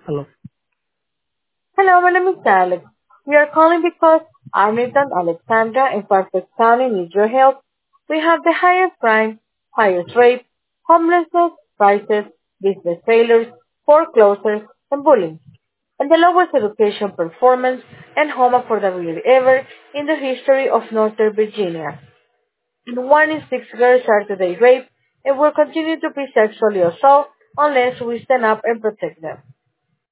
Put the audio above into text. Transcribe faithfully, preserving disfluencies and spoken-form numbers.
Hello. Hello, my name is Alex. We are calling because Arlington, Alexandra, and Fairfax County need your help. We have the highest crime, highest rape, homelessness, prices, business failures, foreclosures, and bullying, and the lowest education performance and home affordability ever in the history of Northern Virginia. And one in six girls are today raped and will continue to be sexually assaulted unless we stand up and protect them.